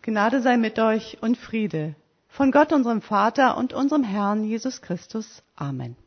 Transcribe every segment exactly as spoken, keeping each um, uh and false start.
Gnade sei mit euch und Friede von Gott, unserem Vater und unserem Herrn Jesus Christus. Amen.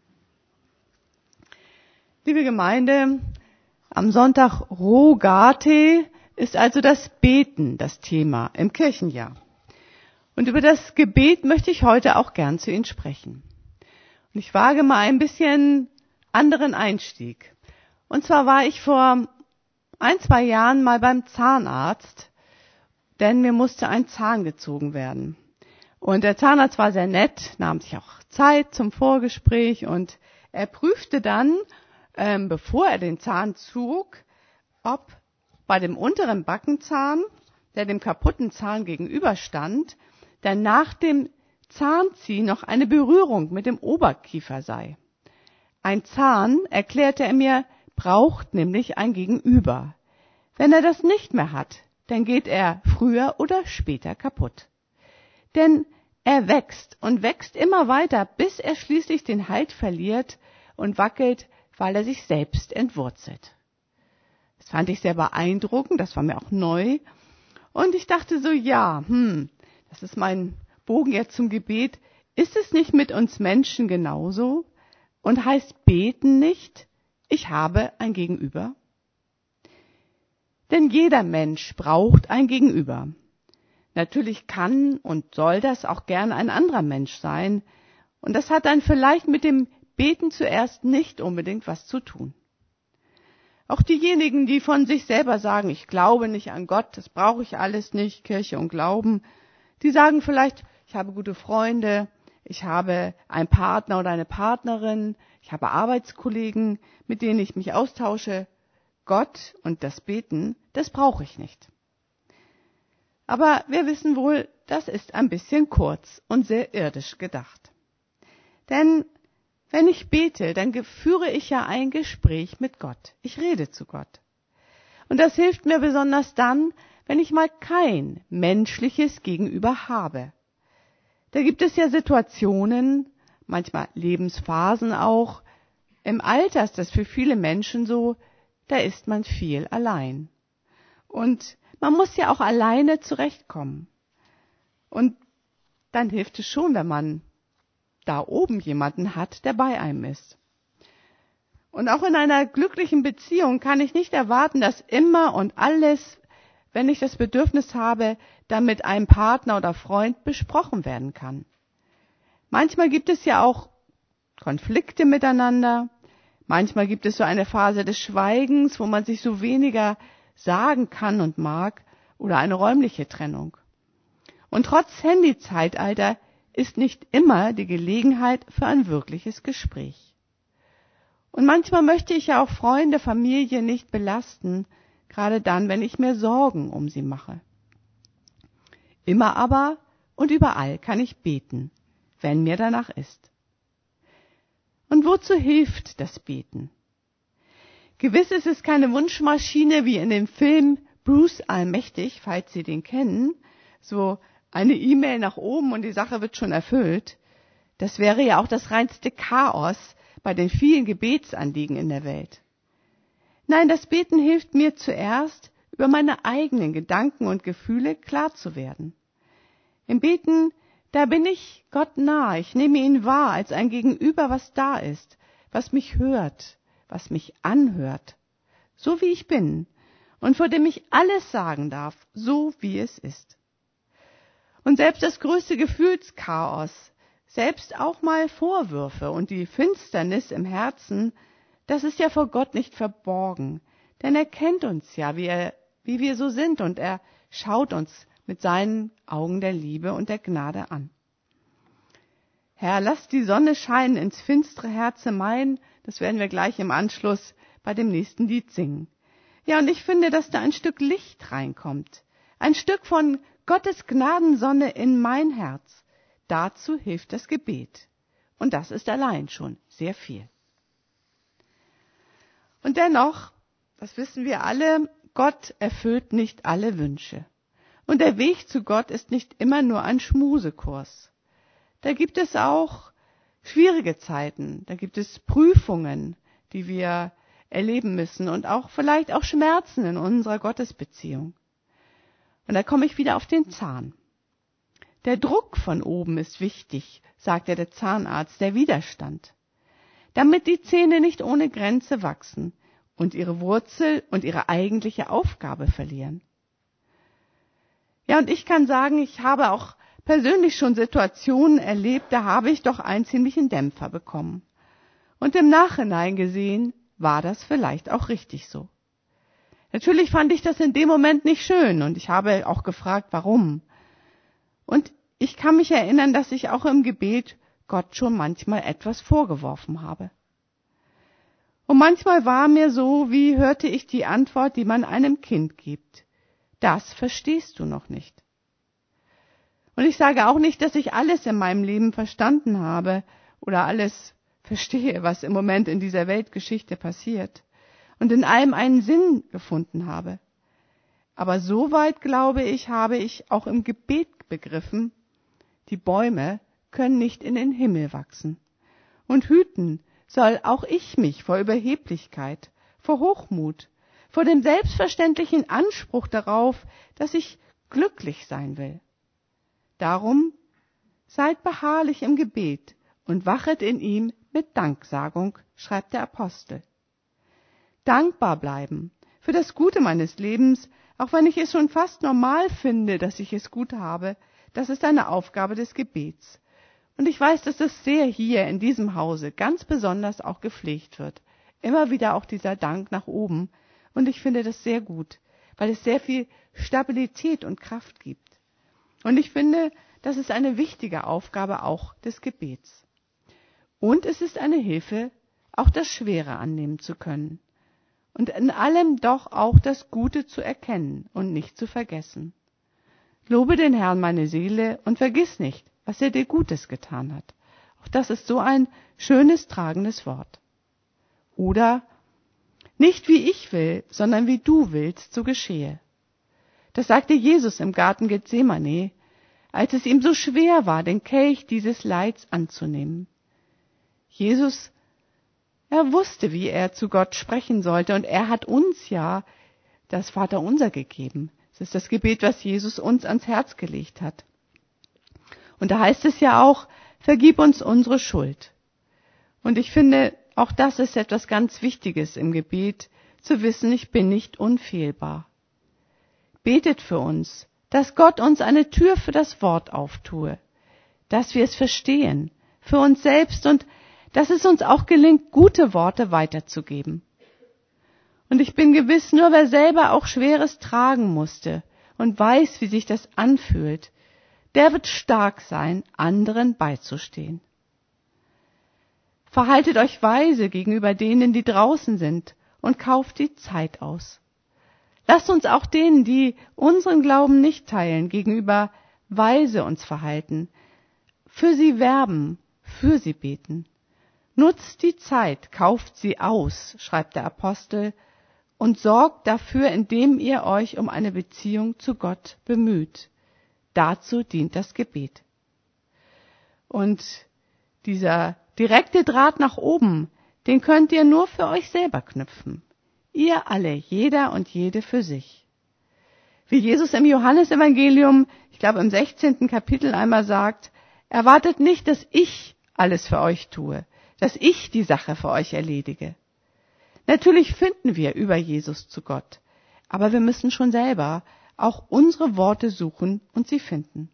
Liebe Gemeinde, am Sonntag Rogate ist also das Beten das Thema im Kirchenjahr. Und über das Gebet möchte ich heute auch gern zu Ihnen sprechen. Und ich wage mal ein bisschen anderen Einstieg. Und zwar war ich vor ein, zwei Jahren mal beim Zahnarzt, denn mir musste ein Zahn gezogen werden. Und der Zahnarzt war sehr nett, nahm sich auch Zeit zum Vorgespräch und er prüfte dann, ähm, bevor er den Zahn zog, ob bei dem unteren Backenzahn, der dem kaputten Zahn gegenüberstand, dann nach dem Zahnziehen noch eine Berührung mit dem Oberkiefer sei. Ein Zahn, erklärte er mir, braucht nämlich ein Gegenüber. Wenn er das nicht mehr hat, dann geht er früher oder später kaputt. Denn er wächst und wächst immer weiter, bis er schließlich den Halt verliert und wackelt, weil er sich selbst entwurzelt. Das fand ich sehr beeindruckend, das war mir auch neu. Und ich dachte so, ja, hm, das ist mein Bogen jetzt zum Gebet. Ist es nicht mit uns Menschen genauso? Und heißt beten nicht, ich habe ein Gegenüber? Denn jeder Mensch braucht ein Gegenüber. Natürlich kann und soll das auch gern ein anderer Mensch sein. Und das hat dann vielleicht mit dem Beten zuerst nicht unbedingt was zu tun. Auch diejenigen, die von sich selber sagen, ich glaube nicht an Gott, das brauche ich alles nicht, Kirche und Glauben, die sagen vielleicht, ich habe gute Freunde, ich habe einen Partner oder eine Partnerin, ich habe Arbeitskollegen, mit denen ich mich austausche. Gott und das Beten, das brauche ich nicht. Aber wir wissen wohl, das ist ein bisschen kurz und sehr irdisch gedacht. Denn wenn ich bete, dann führe ich ja ein Gespräch mit Gott. Ich rede zu Gott. Und das hilft mir besonders dann, wenn ich mal kein menschliches Gegenüber habe. Da gibt es ja Situationen, manchmal Lebensphasen auch. Im Alter ist das für viele Menschen so, da ist man viel allein. Und man muss ja auch alleine zurechtkommen. Und dann hilft es schon, wenn man da oben jemanden hat, der bei einem ist. Und auch in einer glücklichen Beziehung kann ich nicht erwarten, dass immer und alles, wenn ich das Bedürfnis habe, dann mit einem Partner oder Freund besprochen werden kann. Manchmal gibt es ja auch Konflikte miteinander. Manchmal gibt es so eine Phase des Schweigens, wo man sich so weniger sagen kann und mag, oder eine räumliche Trennung. Und trotz Handyzeitalter ist nicht immer die Gelegenheit für ein wirkliches Gespräch. Und manchmal möchte ich ja auch Freunde, Familie nicht belasten, gerade dann, wenn ich mir Sorgen um sie mache. Immer aber und überall kann ich beten, wenn mir danach ist. Und wozu hilft das Beten? Gewiss ist es keine Wunschmaschine wie in dem Film Bruce Allmächtig, falls Sie den kennen, so eine E-Mail nach oben und die Sache wird schon erfüllt. Das wäre ja auch das reinste Chaos bei den vielen Gebetsanliegen in der Welt. Nein, das Beten hilft mir zuerst, über meine eigenen Gedanken und Gefühle klar zu werden. Im Beten, da bin ich Gott nah, ich nehme ihn wahr als ein Gegenüber, was da ist, was mich hört, was mich anhört, so wie ich bin und vor dem ich alles sagen darf, so wie es ist. Und selbst das größte Gefühlschaos, selbst auch mal Vorwürfe und die Finsternis im Herzen, das ist ja vor Gott nicht verborgen, denn er kennt uns ja, wie, er, wie wir so sind und er schaut uns mit seinen Augen der Liebe und der Gnade an. Herr, lass die Sonne scheinen ins finstere Herze mein, das werden wir gleich im Anschluss bei dem nächsten Lied singen. Ja, und ich finde, dass da ein Stück Licht reinkommt, ein Stück von Gottes Gnadensonne in mein Herz. Dazu hilft das Gebet. Und das ist allein schon sehr viel. Und dennoch, das wissen wir alle, Gott erfüllt nicht alle Wünsche. Und der Weg zu Gott ist nicht immer nur ein Schmusekurs. Da gibt es auch schwierige Zeiten, da gibt es Prüfungen, die wir erleben müssen und auch vielleicht auch Schmerzen in unserer Gottesbeziehung. Und da komme ich wieder auf den Zahn. Der Druck von oben ist wichtig, sagte der Zahnarzt, der Widerstand, damit die Zähne nicht ohne Grenze wachsen und ihre Wurzel und ihre eigentliche Aufgabe verlieren. Ja, und ich kann sagen, ich habe auch persönlich schon Situationen erlebt, da habe ich doch einen ziemlichen Dämpfer bekommen. Und im Nachhinein gesehen, war das vielleicht auch richtig so. Natürlich fand ich das in dem Moment nicht schön und ich habe auch gefragt, warum. Und ich kann mich erinnern, dass ich auch im Gebet Gott schon manchmal etwas vorgeworfen habe. Und manchmal war mir so, wie hörte ich die Antwort, die man einem Kind gibt. Das verstehst du noch nicht. Und ich sage auch nicht, dass ich alles in meinem Leben verstanden habe oder alles verstehe, was im Moment in dieser Weltgeschichte passiert und in allem einen Sinn gefunden habe. Aber soweit, glaube ich, habe ich auch im Gebet begriffen, die Bäume können nicht in den Himmel wachsen. Und hüten soll auch ich mich vor Überheblichkeit, vor Hochmut, vor dem selbstverständlichen Anspruch darauf, dass ich glücklich sein will. Darum seid beharrlich im Gebet und wachet in ihm mit Danksagung, schreibt der Apostel. Dankbar bleiben für das Gute meines Lebens, auch wenn ich es schon fast normal finde, dass ich es gut habe, das ist eine Aufgabe des Gebets. Und ich weiß, dass es sehr hier in diesem Hause ganz besonders auch gepflegt wird. Immer wieder auch dieser Dank nach oben. Und ich finde das sehr gut, weil es sehr viel Stabilität und Kraft gibt. Und ich finde, das ist eine wichtige Aufgabe auch des Gebets. Und es ist eine Hilfe, auch das Schwere annehmen zu können. Und in allem doch auch das Gute zu erkennen und nicht zu vergessen. Lobe den Herrn meine Seele und vergiss nicht, was er dir Gutes getan hat. Auch das ist so ein schönes, tragendes Wort. Oder, nicht wie ich will, sondern wie du willst, so geschehe. Das sagte Jesus im Garten Gethsemane, als es ihm so schwer war, den Kelch dieses Leids anzunehmen. Jesus, er wusste, wie er zu Gott sprechen sollte, und er hat uns ja das Vaterunser gegeben. Das ist das Gebet, was Jesus uns ans Herz gelegt hat. Und da heißt es ja auch, vergib uns unsere Schuld. Und ich finde, auch das ist etwas ganz Wichtiges im Gebet, zu wissen, ich bin nicht unfehlbar. Betet für uns, dass Gott uns eine Tür für das Wort auftue, dass wir es verstehen, für uns selbst und dass es uns auch gelingt, gute Worte weiterzugeben. Und ich bin gewiss, nur wer selber auch Schweres tragen musste und weiß, wie sich das anfühlt, der wird stark sein, anderen beizustehen. Verhaltet euch weise gegenüber denen, die draußen sind, und kauft die Zeit aus. Lasst uns auch denen, die unseren Glauben nicht teilen, gegenüber weise uns verhalten, für sie werben, für sie beten. Nutzt die Zeit, kauft sie aus, schreibt der Apostel, und sorgt dafür, indem ihr euch um eine Beziehung zu Gott bemüht. Dazu dient das Gebet. Und dieser direkte Draht nach oben, den könnt ihr nur für euch selber knüpfen. Ihr alle, jeder und jede für sich. Wie Jesus im Johannesevangelium, ich glaube im sechzehnten Kapitel einmal sagt, erwartet nicht, dass ich alles für euch tue, dass ich die Sache für euch erledige. Natürlich finden wir über Jesus zu Gott, aber wir müssen schon selber auch unsere Worte suchen und sie finden.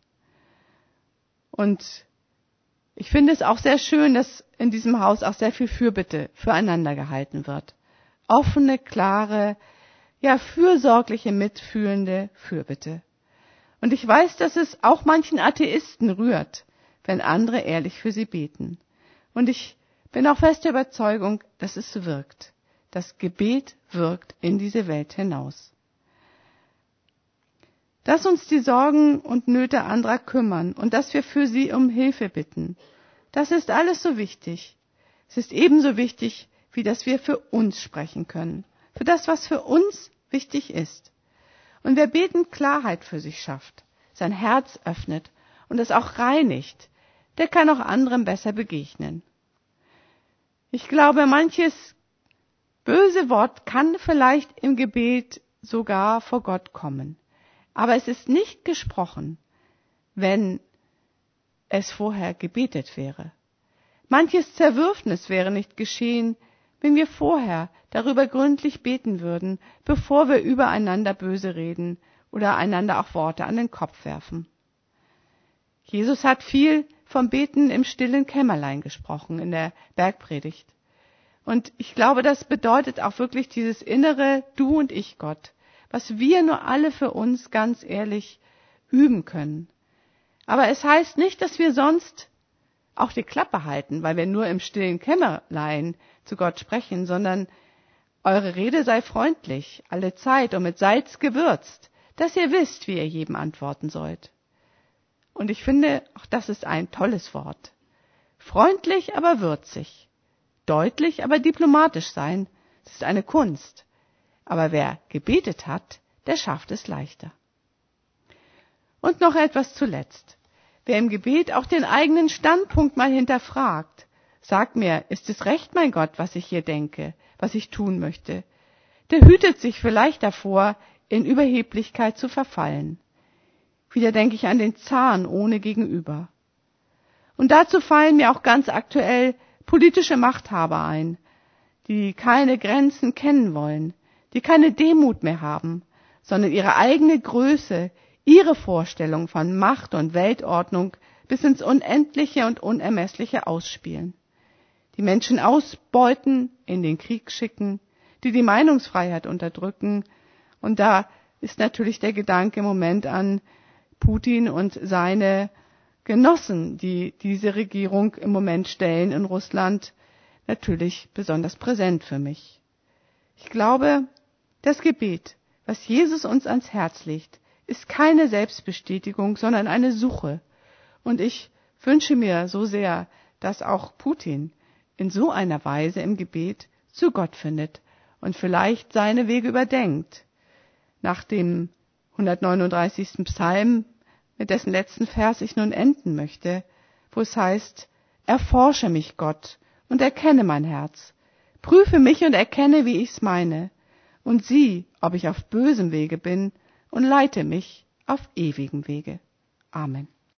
Und ich finde es auch sehr schön, dass in diesem Haus auch sehr viel Fürbitte füreinander gehalten wird. Offene, klare, ja fürsorgliche, mitfühlende Fürbitte. Und ich weiß, dass es auch manchen Atheisten rührt, wenn andere ehrlich für sie beten. Und ich bin auch fester Überzeugung, dass es wirkt. Das Gebet wirkt in diese Welt hinaus. Dass uns die Sorgen und Nöte anderer kümmern und dass wir für sie um Hilfe bitten, das ist alles so wichtig. Es ist ebenso wichtig, wie dass wir für uns sprechen können, für das, was für uns wichtig ist. Und wer beten Klarheit für sich schafft, sein Herz öffnet und es auch reinigt, der kann auch anderen besser begegnen. Ich glaube, manches böse Wort kann vielleicht im Gebet sogar vor Gott kommen. Aber es ist nicht gesprochen, wenn es vorher gebetet wäre. Manches Zerwürfnis wäre nicht geschehen, wenn wir vorher darüber gründlich beten würden, bevor wir übereinander böse reden oder einander auch Worte an den Kopf werfen. Jesus hat viel vom Beten im stillen Kämmerlein gesprochen in der Bergpredigt. Und ich glaube, das bedeutet auch wirklich dieses innere Du und ich Gott, was wir nur alle für uns ganz ehrlich üben können. Aber es heißt nicht, dass wir sonst auch die Klappe halten, weil wir nur im stillen Kämmerlein zu Gott sprechen, sondern eure Rede sei freundlich, alle Zeit und mit Salz gewürzt, dass ihr wisst, wie ihr jedem antworten sollt. Und ich finde, auch das ist ein tolles Wort. Freundlich, aber würzig. Deutlich, aber diplomatisch sein, das ist eine Kunst. Aber wer gebetet hat, der schafft es leichter. Und noch etwas zuletzt. Wer im Gebet auch den eigenen Standpunkt mal hinterfragt, sagt mir, ist es recht, mein Gott, was ich hier denke, was ich tun möchte, der hütet sich vielleicht davor, in Überheblichkeit zu verfallen. Wieder denke ich an den Zahn ohne Gegenüber. Und dazu fallen mir auch ganz aktuell politische Machthaber ein, die keine Grenzen kennen wollen, die keine Demut mehr haben, sondern ihre eigene Größe, ihre Vorstellung von Macht und Weltordnung bis ins Unendliche und Unermessliche ausspielen. Die Menschen ausbeuten, in den Krieg schicken, die die Meinungsfreiheit unterdrücken. Und da ist natürlich der Gedanke im Moment an Putin und seine Genossen, die diese Regierung im Moment stellen in Russland, natürlich besonders präsent für mich. Ich glaube, das Gebet, was Jesus uns ans Herz legt, ist keine Selbstbestätigung, sondern eine Suche. Und ich wünsche mir so sehr, dass auch Putin in so einer Weise im Gebet zu Gott findet und vielleicht seine Wege überdenkt. Nach dem hundertneununddreißigsten Psalm, mit dessen letzten Vers ich nun enden möchte, wo es heißt, erforsche mich, Gott, und erkenne mein Herz. Prüfe mich und erkenne, wie ich's meine. Und sieh, ob ich auf bösem Wege bin, und leite mich auf ewigem Wege. Amen.